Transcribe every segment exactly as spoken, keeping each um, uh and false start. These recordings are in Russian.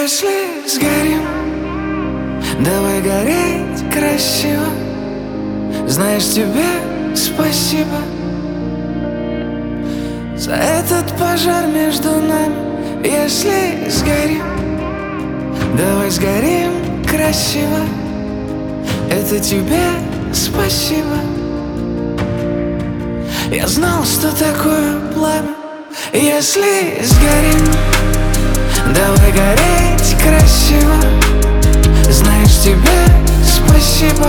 Если сгорим, давай гореть красиво. Знаешь, тебе спасибо за этот пожар между нами. Если сгорим, давай сгорим красиво. Это тебе спасибо. Я знал, что такое пламя. Если сгорим, давай гореть красиво. Знаешь, тебе спасибо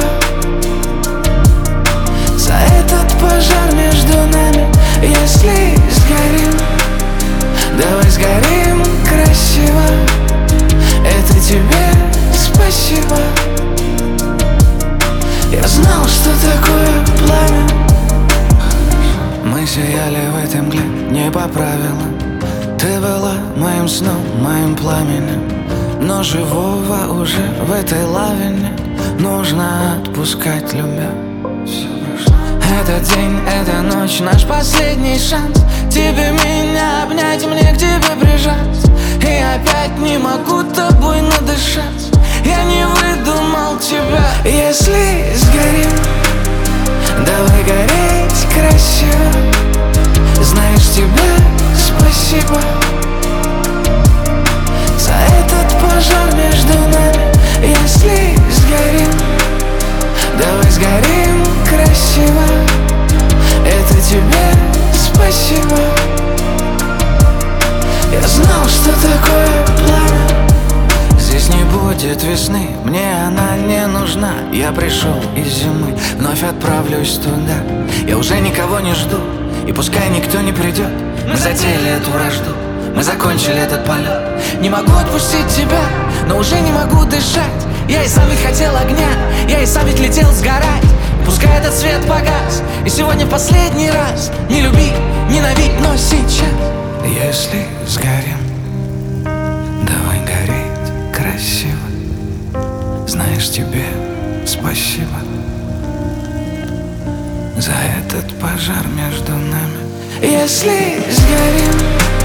за этот пожар между нами. Если сгорим, давай сгорим красиво. Это тебе спасибо. Я знал, что такое пламя. Мы сияли в этой мгле не по правилам. Ты была моим сном, моим пламенем. Но живого уже в этой лаве нет. Нужно отпускать, любя. Все прошло. Этот день, эта ночь, наш последний шанс. Тебе меня обнять, мне к тебе прижаться. И опять не могу тобой надышаться. Я не выдумал тебя. Если сгорим, давай гореть красиво. Знаешь, тебе спасибо за этот пожар между нами. Если сгорим, давай сгорим красиво. Это тебе спасибо. Я знал, что такое пламя. Здесь не будет весны, мне она не нужна. Я пришел из зимы, вновь отправлюсь туда. Я уже никого не жду, и пускай никто не придет. Мы затеяли эту вражду, мы закончили этот полет. Не могу отпустить тебя, но уже не могу дышать. Я и сам ведь хотел огня, я и сам ведь летел сгорать. Пускай этот свет погас, и сегодня в последний раз. Не люби, ненавидь, но сейчас. Если сгорим, давай гореть красиво. Знаешь, тебе спасибо за этот пожар между нами. Если сгорим,